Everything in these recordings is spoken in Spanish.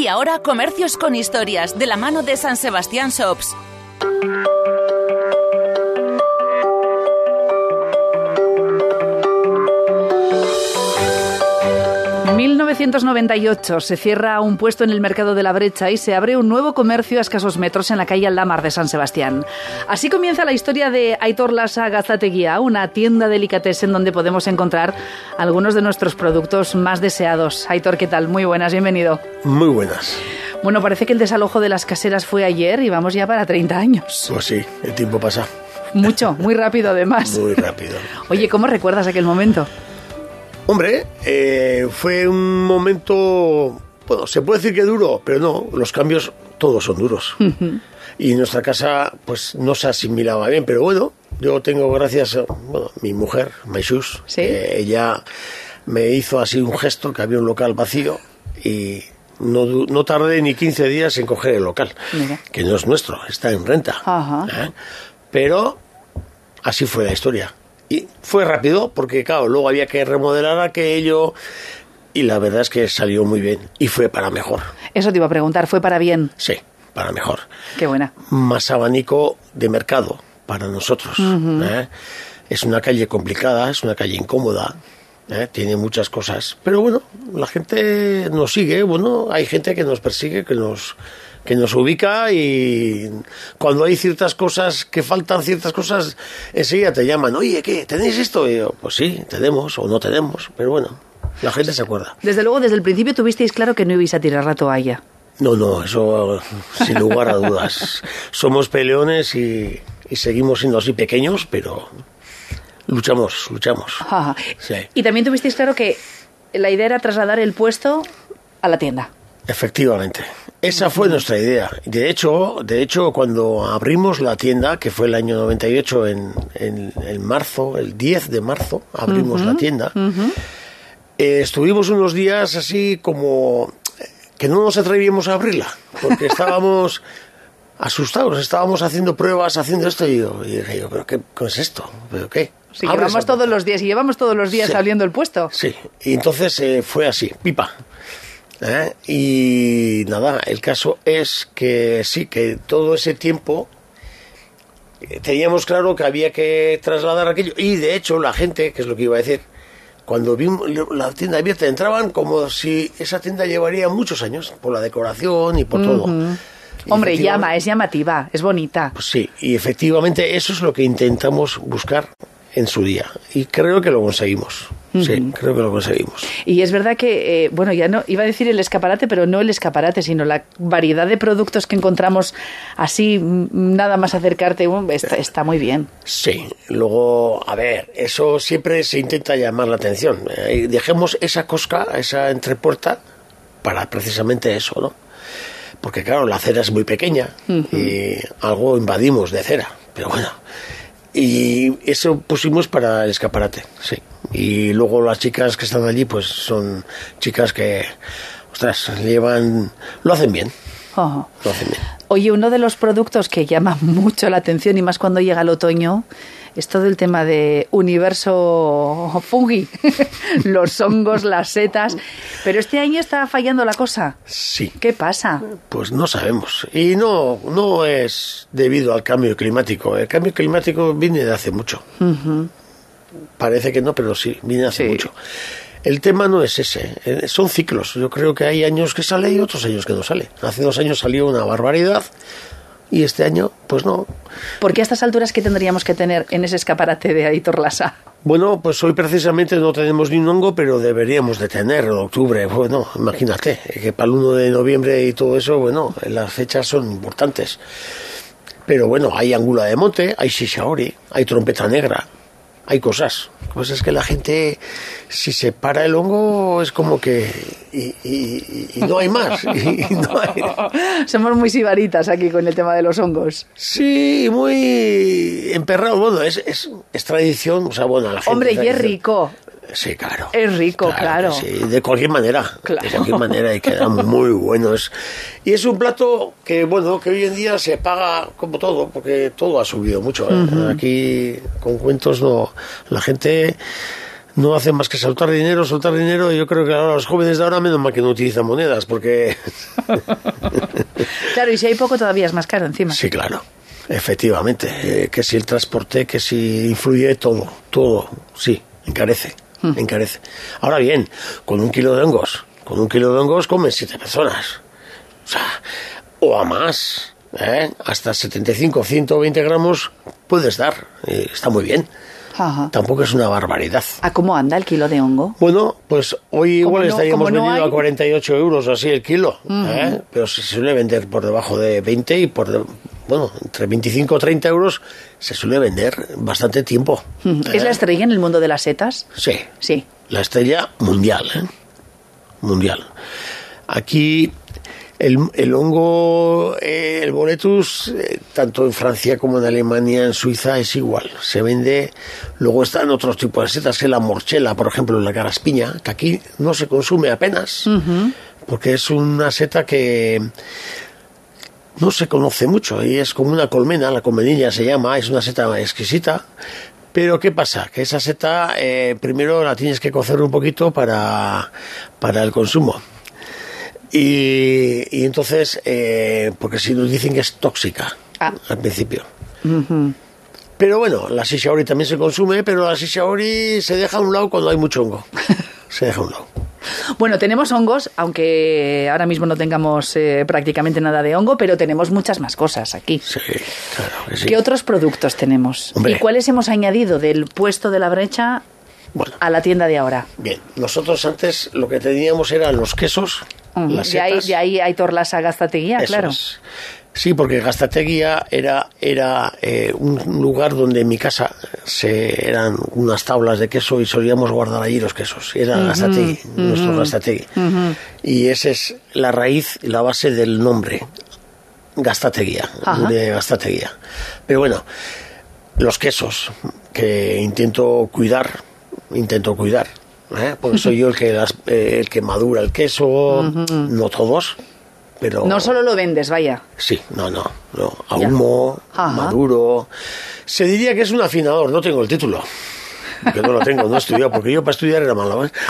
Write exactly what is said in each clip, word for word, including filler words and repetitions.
Y ahora Comercios con Historias, de la mano de San Sebastián Shops. mil novecientos noventa y ocho se cierra un puesto en el mercado de la Brecha y se abre un nuevo comercio a escasos metros en la calle Aldamar de San Sebastián. Así comienza la historia de Aitor Lasa Gaztategia, una tienda delicatessen donde podemos encontrar algunos de nuestros productos más deseados. Aitor, ¿qué tal? Muy buenas, bienvenido. Muy buenas. Bueno, parece que el desalojo de las caseras fue ayer y vamos ya para treinta años. Pues sí, el tiempo pasa. Mucho, muy rápido además. Muy rápido. Oye, ¿cómo recuerdas aquel momento? Hombre, eh, fue un momento, bueno, se puede decir que duro, pero no, los cambios todos son duros. Uh-huh. Y nuestra casa, pues, no se asimilaba bien, pero bueno, yo tengo gracias a bueno, mi mujer, Maixus, ¿sí? eh, ella me hizo así un gesto, que había un local vacío y no, no tardé ni quince días en coger el local, Mira. que no es nuestro, está en renta. Uh-huh. ¿Eh? Pero así fue la historia. Y fue rápido porque, claro, luego había que remodelar aquello y la verdad es que salió muy bien y fue para mejor. Eso te iba a preguntar, ¿fue para bien? Sí, para mejor. Qué buena. Más abanico de mercado para nosotros. Uh-huh. ¿eh? Es una calle complicada, es una calle incómoda, ¿eh? Tiene muchas cosas. Pero bueno, la gente nos sigue, bueno, hay gente que nos persigue, que nos... que nos ubica y cuando hay ciertas cosas que faltan, ciertas cosas, enseguida te llaman, oye, ¿qué? ¿Tenéis esto? Y yo, pues sí, tenemos o no tenemos, pero bueno, la gente se acuerda. Desde luego, desde el principio tuvisteis claro que no ibais a tirar la toalla. No, no, eso sin lugar a dudas. Somos peleones y, y seguimos siendo así pequeños, pero luchamos, luchamos. Ajá. Sí. Y también tuvisteis claro que la idea era trasladar el puesto a la tienda. Efectivamente, esa fue nuestra idea. De hecho, de hecho, cuando abrimos la tienda, que fue el año noventa y ocho, en, en, en marzo, el diez de marzo, abrimos uh-huh, la tienda, uh-huh. eh, estuvimos unos días así como que no nos atrevíamos a abrirla, porque estábamos asustados, estábamos haciendo pruebas, haciendo esto, y yo, y dije yo, ¿pero qué, qué es esto? ¿Pero qué? Sí, llevamos todos los días, y llevamos todos los días sí. abriendo el puesto. Sí, y entonces eh, fue así, pipa. ¿Eh? Y nada, el caso es que sí, que todo ese tiempo teníamos claro que había que trasladar aquello y de hecho la gente, que es lo que iba a decir, cuando vimos la tienda abierta entraban como si esa tienda llevaría muchos años por la decoración y por uh-huh. todo. Y hombre, llama, es llamativa, es bonita. Pues sí, y efectivamente eso es lo que intentamos buscar en su día y creo que lo conseguimos. Uh-huh. Sí, creo que lo conseguimos. Y es verdad que, eh, bueno, ya no iba a decir el escaparate, pero no el escaparate, sino la variedad de productos que encontramos así, nada más acercarte, está, está muy bien. Sí, luego, a ver, eso siempre se intenta llamar la atención. Eh, dejemos esa cosca, esa entrepuerta, para precisamente eso, ¿no? Porque claro, la acera es muy pequeña uh-huh. y algo invadimos de cera, pero bueno. Y eso pusimos para el escaparate, sí. Y luego las chicas que están allí, pues son chicas que, ostras, llevan, lo hacen bien. Oh. Lo hacen bien. Oye, uno de los productos que llama mucho la atención, y más cuando llega el otoño, es todo el tema de universo fungi, los hongos, las setas. Pero este año está fallando la cosa. Sí. ¿Qué pasa? Pues no sabemos. Y no, no es debido al cambio climático. El cambio climático viene de hace mucho. Uh-huh. Parece que no, pero sí, viene hace sí. mucho. El tema no es ese, son ciclos. Yo creo que hay años que sale y otros años que no sale. Hace dos años salió una barbaridad y este año, pues no. ¿Por qué a estas alturas qué tendríamos que tener en ese escaparate de Aitor Lasa? Bueno, pues hoy precisamente no tenemos ni un hongo, pero deberíamos de tener en octubre. Bueno, imagínate, que para el uno de noviembre y todo eso, bueno, las fechas son importantes. Pero bueno, hay angula de monte, hay shishaori, hay trompeta negra. Hay cosas, pues es que la gente, si se para el hongo, es como que y, y, y no hay más. Y no hay... Somos muy sibaritas aquí con el tema de los hongos. Sí, muy emperrados. Bueno, es, es, es tradición, o sea, bueno, la gente... Hombre, y es rico. Sí, claro. Es rico, claro. claro. Sí, de cualquier manera. Claro. De cualquier manera, y queda muy bueno. Es, y es un plato que, bueno, que hoy en día se paga como todo, porque todo ha subido mucho. ¿eh? Uh-huh. Aquí, con cuentos, no. La gente no hacen más que soltar dinero, soltar dinero, y yo creo que ahora los jóvenes de ahora menos mal que no utilizan monedas, porque... Claro, y si hay poco todavía es más caro encima. Sí, claro, efectivamente, eh, que si el transporte, que si influye todo, todo, sí, encarece, mm. encarece. Ahora bien, con un kilo de hongos, con un kilo de hongos comen siete personas, o sea, o a más, ¿eh? Hasta setenta y cinco, ciento veinte gramos puedes dar, eh, está muy bien. Ajá. Tampoco es una barbaridad. ¿A cómo anda el kilo de hongo? Bueno, pues hoy igual no, estaríamos no vendiendo hay... a cuarenta y ocho euros así el kilo, uh-huh. ¿eh? Pero se suele vender por debajo de veinte y por, de, bueno, entre veinticinco o treinta euros se suele vender bastante tiempo. Uh-huh. ¿Es ¿eh? la estrella en el mundo de las setas? Sí, sí. La estrella mundial, ¿eh? Mundial. Aquí... El, el hongo, eh, el boletus, eh, tanto en Francia como en Alemania, en Suiza, es igual. Se vende. Luego están otros tipos de setas, que la morchela, por ejemplo, la caraspiña, que aquí no se consume apenas, uh-huh. porque es una seta que no se conoce mucho y es como una colmena, la colmenilla se llama, es una seta exquisita. Pero ¿qué pasa? Que esa seta eh, primero la tienes que cocer un poquito para, para el consumo. Y, y entonces, eh, porque si nos dicen que es tóxica ah. al principio. Uh-huh. Pero bueno, la shishaori también se consume, pero la shishaori se deja a un lado cuando hay mucho hongo. Se deja a un lado. Bueno, tenemos hongos, aunque ahora mismo no tengamos eh, prácticamente nada de hongo, pero tenemos muchas más cosas aquí. Sí, claro que sí. ¿Qué otros productos tenemos? Hombre. ¿Y cuáles hemos añadido del puesto de la brecha bueno, a la tienda de ahora? Bien, nosotros antes lo que teníamos eran los quesos. Uh-huh. Las de, ahí, de ahí Aitor Lasa Gaztategia, claro. Es. Sí, porque Gaztategia era, era eh, un lugar donde en mi casa se, eran unas tablas de queso y solíamos guardar allí los quesos. Era uh-huh. Gaztategui, uh-huh. nuestro Gaztategui. Uh-huh. Y esa es la raíz y la base del nombre, Gaztategia, uh-huh. de Gaztategia. Pero bueno, los quesos que intento cuidar, intento cuidar. ¿Eh? Porque soy yo el que las, eh, el que madura el queso, uh-huh. no todos, pero... No solo lo vendes, vaya. Sí, no, no, no. Ahumo, maduro... Se diría que es un afinador, no tengo el título. Yo no lo tengo, no he estudiado, porque yo para estudiar era malo, ¿eh?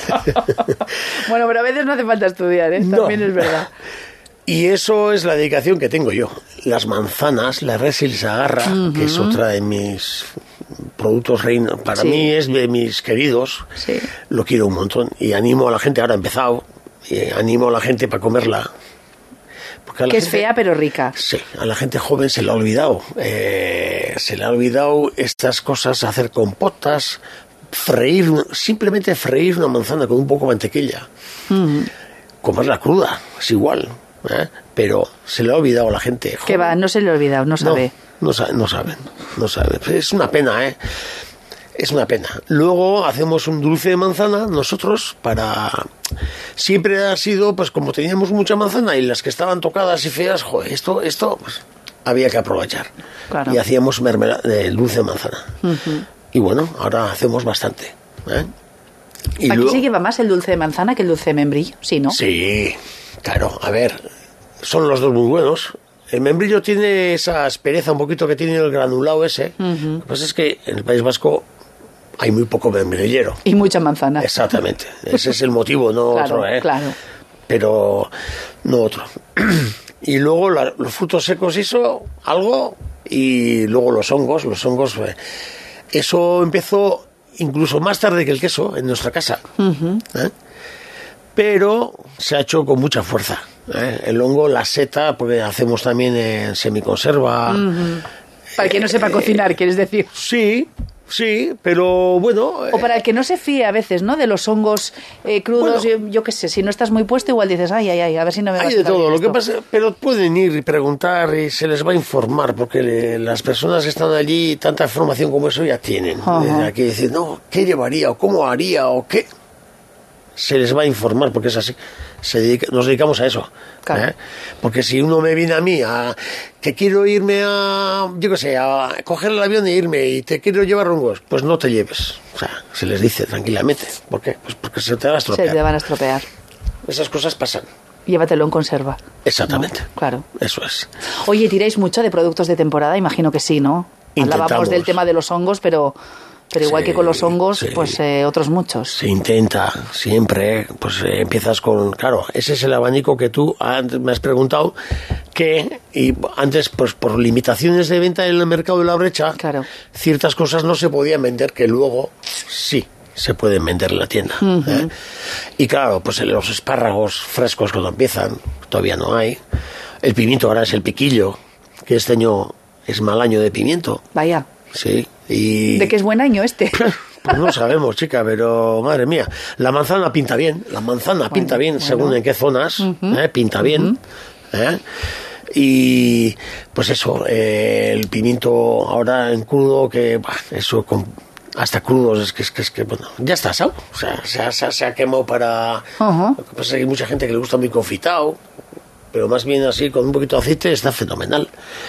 Bueno, pero a veces no hace falta estudiar, ¿eh? También no. Es verdad. Y eso es la dedicación que tengo yo. Las manzanas, la Resil Sagarra, uh-huh. que es otra de mis... productos reina, para sí. mí es de mis queridos, sí. lo quiero un montón y animo a la gente, ahora he empezado, y animo a la gente para comerla. Porque a la que gente, es fea pero rica. Sí, a la gente joven se le ha olvidado, eh, se le ha olvidado estas cosas, hacer compotas, freír, simplemente freír una manzana con un poco de mantequilla, uh-huh. comerla cruda, es igual, ¿eh? Pero se le ha olvidado a la gente joven. Que va, no se le ha olvidado, no sabe. No. No, no saben, no saben. Es una pena, ¿eh? Es una pena. Luego hacemos un dulce de manzana nosotros para... Siempre ha sido, pues como teníamos mucha manzana y las que estaban tocadas y feas, joder, esto, esto pues, había que aprovechar. Claro. Y hacíamos mermelada, eh, dulce de manzana. Uh-huh. Y bueno, ahora hacemos bastante, ¿eh? Y ¿Aquí luego... se lleva más el dulce de manzana que el dulce de membrillo? Sí, ¿no? Sí, claro. A ver, son los dos muy buenos. El membrillo tiene esa aspereza un poquito que tiene el granulado ese. Uh-huh. Lo que pasa es que en el País Vasco hay muy poco membrillero. Y mucha manzana. Exactamente. Ese es el motivo, no claro, otro, ¿eh? Claro. Pero no otro. Y luego la, los frutos secos, eso, algo. Y luego los hongos. Los hongos, eh, eso empezó incluso más tarde que el queso en nuestra casa. Uh-huh. ¿Eh? Pero se ha hecho con mucha fuerza. ¿Eh? El hongo, la seta, porque hacemos también en semiconserva. Uh-huh. Para el que no sepa eh, cocinar, ¿quieres decir? Sí, sí, pero bueno... O para el que no se fíe a veces, ¿no? De los hongos eh, crudos, bueno, yo, yo qué sé, si no estás muy puesto, igual dices, ay, ay, ay, a ver si no me va a Hay de todo, lo que pasa, pero pueden ir y preguntar y se les va a informar, porque le, las personas que están allí, tanta información como eso ya tienen. Uh-huh. Aquí decir, no, ¿qué llevaría? ¿O cómo haría? ¿O qué? Se les va a informar, porque es así. Se dedica, nos dedicamos a eso, claro. ¿eh? Porque si uno me viene a mí a que quiero irme a, yo qué sé, a coger el avión e irme y te quiero llevar hongos, pues no te lleves. O sea, se les dice tranquilamente. ¿Por qué? Pues porque se te van a estropear. Se te van a estropear. Esas cosas pasan. Llévatelo en conserva. Exactamente. ¿No? Claro. Eso es. Oye, ¿tiráis mucho de productos de temporada? Imagino que sí, ¿no? Intentamos. Hablábamos del tema de los hongos, pero pero igual Sí, que con los hongos, sí. pues eh, otros muchos. Se intenta, siempre, pues eh, empiezas con, claro, ese es el abanico que tú antes me has preguntado, que, y antes, pues por limitaciones de venta en el mercado de la Brecha, Claro. ciertas cosas no se podían vender que luego sí se pueden vender en la tienda. Uh-huh. ¿eh? Y claro, pues los espárragos frescos cuando empiezan, todavía no hay. El pimiento ahora es el piquillo, que este año es mal año de pimiento. Vaya. Sí. Y... ¿De qué es buen año este? Pues no sabemos, chica, pero madre mía. La manzana pinta bien, la manzana Bueno, pinta bien bueno. según en qué zonas, Uh-huh. ¿eh? Pinta bien. Uh-huh. ¿eh? Y pues eso, eh, el pimiento ahora en crudo, que bah, eso con, hasta crudos, es que, es que, es que bueno, ya está asado. O sea, se ha, se ha, se ha quemado para... Uh-huh. Lo que pasa es que hay mucha gente que le gusta muy confitado, pero más bien así, con un poquito de aceite, está fenomenal.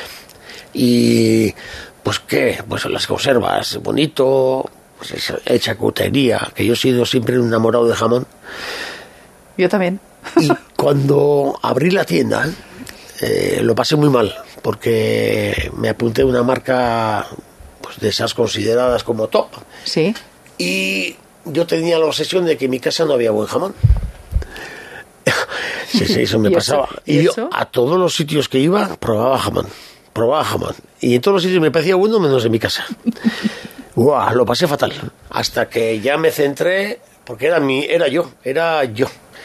Y pues qué, pues las conservas, bonito, pues esa, hecha charcutería, que yo he sido siempre un enamorado de jamón. Yo también. Y cuando abrí la tienda, eh, lo pasé muy mal, porque me apunté a una marca pues, de esas consideradas como top. Sí. Y yo tenía la obsesión de que en mi casa no había buen jamón. Sí, sí, eso me ¿Y pasaba. eso? ¿Y Y yo eso? a todos los sitios que iba probaba jamón, probaba jamón. Y en todos los sitios me parecía bueno menos en mi casa. Guau, lo pasé fatal. Hasta que ya me centré, porque era mi, era yo, era yo.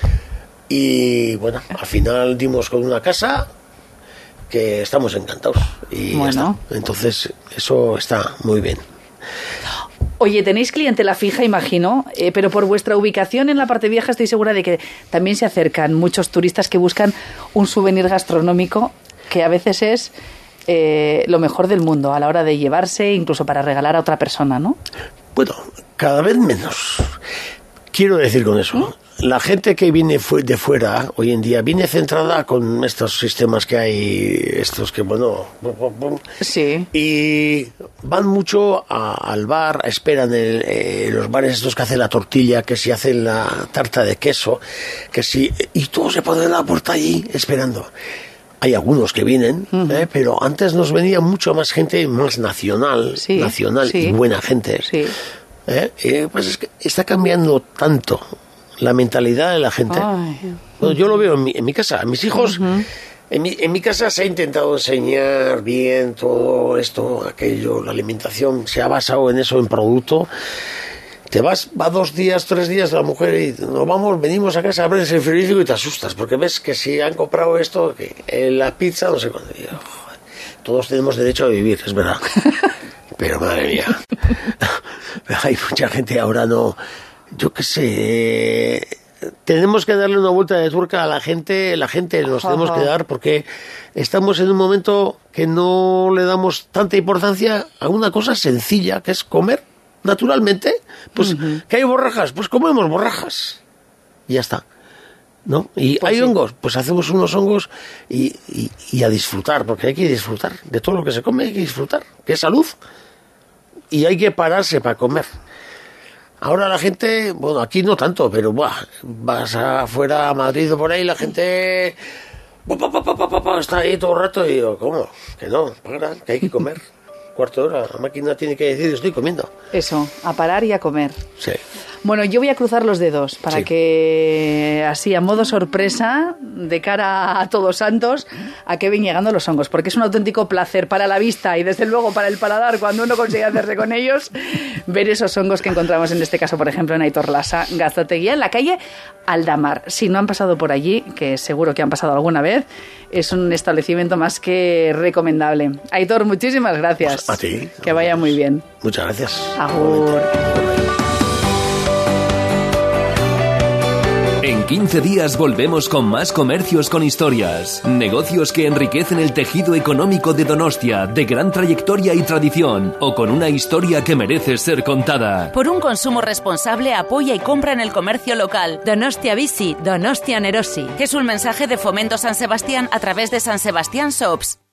Y bueno, al final dimos con una casa que estamos encantados. Y ya Bueno. está. Entonces, eso está muy bien. Oye, tenéis clientela fija, imagino, eh, pero por vuestra ubicación en la parte vieja estoy segura de que también se acercan muchos turistas que buscan un souvenir gastronómico que a veces es eh, lo mejor del mundo a la hora de llevarse, incluso para regalar a otra persona, ¿no? Bueno, cada vez menos. Quiero decir con eso, la gente que viene fu- de fuera hoy en día viene centrada con estos sistemas que hay, estos que, bueno, pum, pum, pum, Sí. y van mucho a- al bar, esperan el, eh, los bares estos que hacen la tortilla, que si hacen la tarta de queso, que si, y todos se ponen a la puerta allí esperando. Hay algunos que vienen, Uh-huh. eh, pero antes nos venía mucho más gente más nacional, Sí, nacional sí. y buena gente. Sí. ¿Eh? Eh, pues es que está cambiando tanto la mentalidad de la gente. Ay. Bueno, yo lo veo en mi, en mi casa, mis hijos. Uh-huh. En mi, en mi casa se ha intentado enseñar bien todo esto, aquello, la alimentación se ha basado en eso, en producto. Te vas, va dos días, tres días la mujer y nos vamos, venimos a casa, abres el frigorífico y te asustas, porque ves que si han comprado esto, que eh, la pizza, no sé cuándo. Y yo, joder, todos tenemos derecho a vivir, es verdad. Pero madre mía, hay mucha gente ahora no, yo qué sé, eh, tenemos que darle una vuelta de tuerca a la gente, la gente nos tenemos que dar porque estamos en un momento que no le damos tanta importancia a una cosa sencilla que es comer naturalmente. Pues Ujú. que hay borrajas, pues comemos borrajas y ya está. ¿No? Y Pues hay sí. hongos, pues hacemos unos hongos y, y, y a disfrutar, porque hay que disfrutar de todo lo que se come, hay que disfrutar, que es salud. Y hay que pararse para comer. Ahora la gente, bueno, aquí no tanto, pero buah, vas afuera a Madrid o por ahí, la gente pa, pa, pa, pa, pa, pa, pa, está ahí todo el rato y digo, ¿cómo? Que no, para, que hay que comer. Cuarto de hora, la máquina tiene que decir, estoy comiendo. Eso, a parar y a comer. Sí. Bueno, yo voy a cruzar los dedos para Sí. que, así, a modo sorpresa, de cara a Todos Santos, a que ven llegando los hongos, porque es un auténtico placer para la vista y, desde luego, para el paladar, cuando uno consigue hacerse con ellos, ver esos hongos que encontramos, en este caso, por ejemplo, en Aitor Lasa Gaztateguía, en la calle Aldamar. Si no han pasado por allí, que seguro que han pasado alguna vez, es un establecimiento más que recomendable. Aitor, muchísimas gracias. Pues a ti. Que vaya muy bien. Muchas gracias. Agur. En quince días volvemos con más Comercios con Historias. Negocios que enriquecen el tejido económico de Donostia, de gran trayectoria y tradición, o con una historia que merece ser contada. Por un consumo responsable, apoya y compra en el comercio local. Donostia Bici, Donostia Nerosi. Es un mensaje de Fomento San Sebastián a través de San Sebastián Shops.